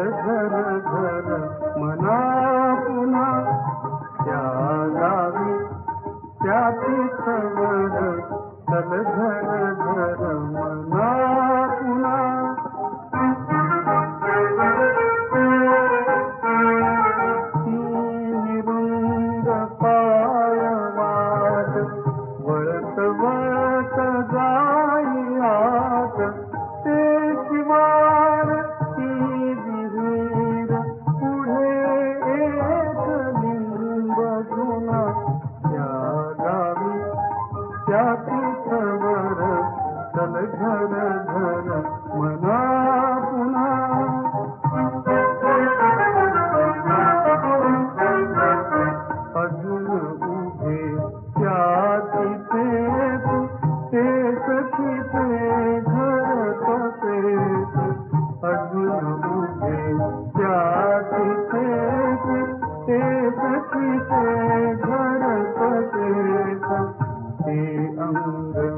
घर घर मना पुन्हा त्या गावी त्या तिथवर चल घर घर मना पुन्हा निरुंद पायवाट वळत वळत जाई आत ते शिवार ती विहीर पुढे एक लिंब जुना त्या गावी त्या तिथवर चल घर घर मना पुन्हा अजून उभे त्या तिथेच ते सखीचे घर तसेच अजून उभे त्या तिथेच ते सखीचे घर तसेच ते अंग